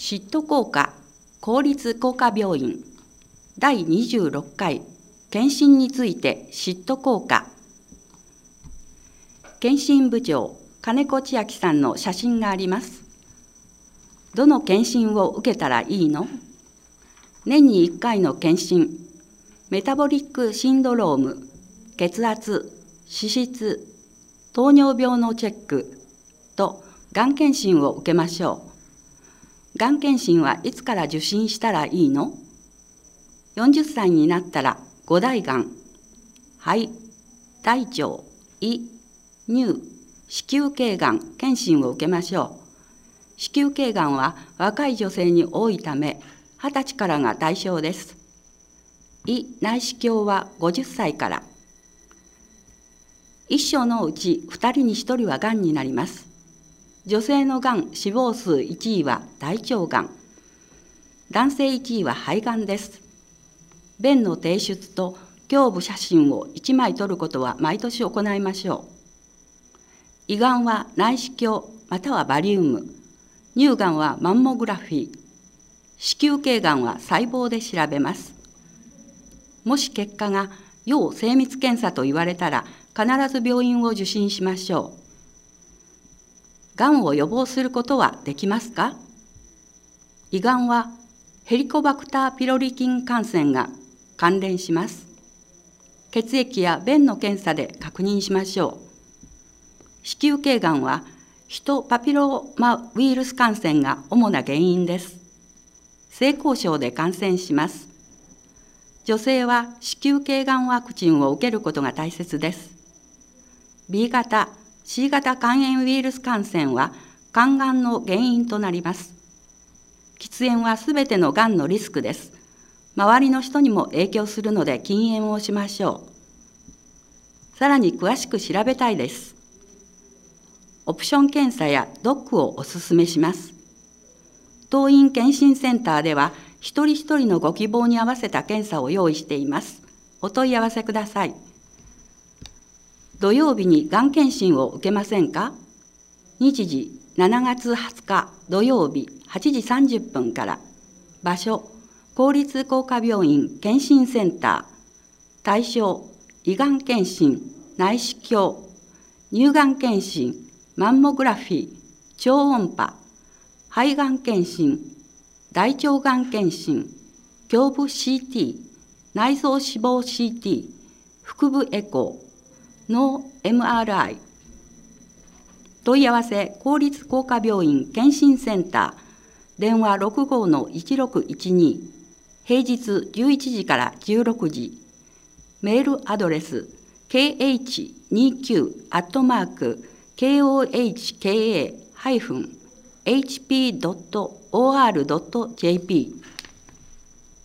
シット工科公立工科病院第26回検診についてシット工科。検診部長金子千秋さんの写真があります。どの検診を受けたらいいの？年に1回の検診、メタボリックシンドローム、血圧、脂質、糖尿病のチェックとがん検診を受けましょう。がん検診はいつから受診したらいいの？ 40 歳になったら5大がん、肺、大腸、胃、乳、子宮頸がん検診を受けましょう。子宮頸がんは若い女性に多いため、20歳からが対象です。胃内視鏡は50歳から。一生のうち2人に1人はがんになります。女性のがん死亡数1位は大腸がん。男性1位は肺がんです。便の提出と胸部写真を1枚撮ることは毎年行いましょう。胃がんは内視鏡またはバリウム。乳がんはマンモグラフィー。子宮頸がんは細胞で調べます。もし結果が要精密検査と言われたら必ず病院を受診しましょう。がんを予防することはできますか？胃がんはヘリコバクターピロリ菌感染が関連します。血液や便の検査で確認しましょう。子宮頸がんはヒトパピローマウイルス感染が主な原因です。性交渉で感染します。女性は子宮頸がんワクチンを受けることが大切です。B 型、C 型肝炎ウイルス感染は肝がんの原因となります。喫煙はすべてのがんのリスクです。周りの人にも影響するので禁煙をしましょう。さらに詳しく調べたいです。オプション検査やドックをお勧めします。当院検診センターでは一人一人のご希望に合わせた検査を用意しています。お問い合わせください。土曜日にがん検診を受けませんか？日時7月20日土曜日8時30分から。場所公立工科病院検診センター。対象胃がん検診、内視鏡、乳がん検診、マンモグラフィー、超音波、肺がん検診、大腸がん検診、胸部 CT、内臓脂肪 CT、腹部エコー、脳 MRI。問い合わせ公立工科病院検診センター、電話65-1612、平日11時から16時、メールアドレス kh29@kohka-hp.or.jp